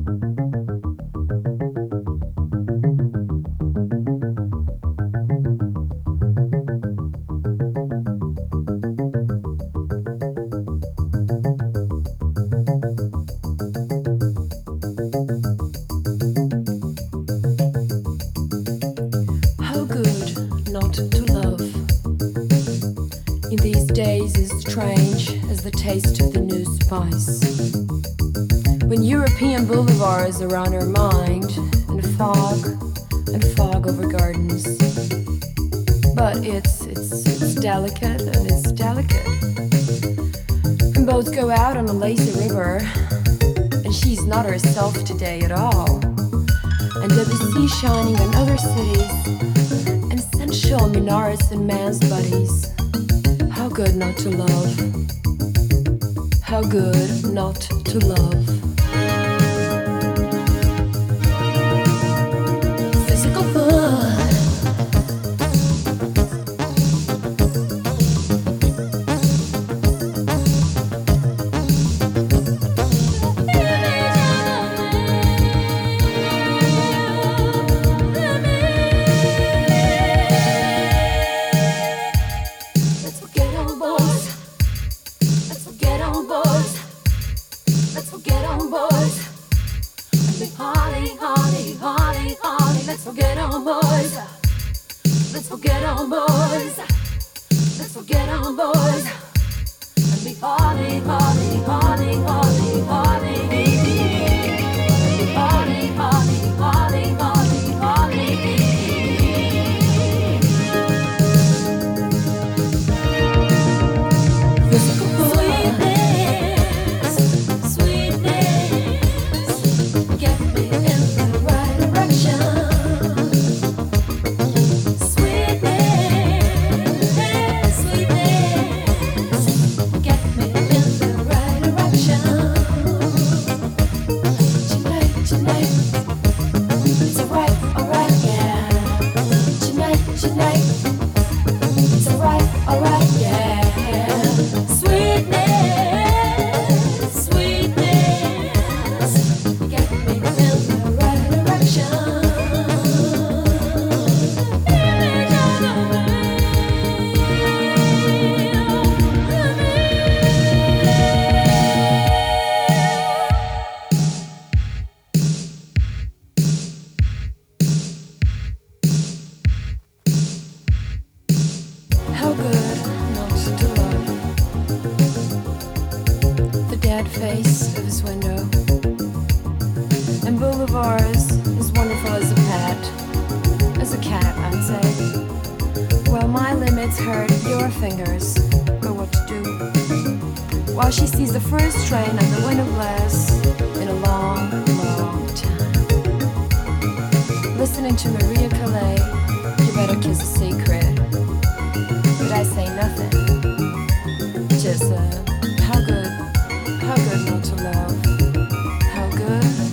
How good not to love. In these days is strange as the taste of the new spice. When European boulevards are on our mind, and fog over gardens. But it's delicate and it's delicate. And boats go out on a lazy river, and she's not herself today at all. And the sea shining on other cities, and sensual minarets and man's bodies. How good not to love. How good not to love. Physical fun. Face of his window, and boulevards as wonderful as a cat, I'd say. Well, my limits hurt your fingers, but what to do? While she sees the first train on the window glass in a long, long time. Listening to Maria Calais, you better kiss a secret. But I say nothing. Just how good not to love. How good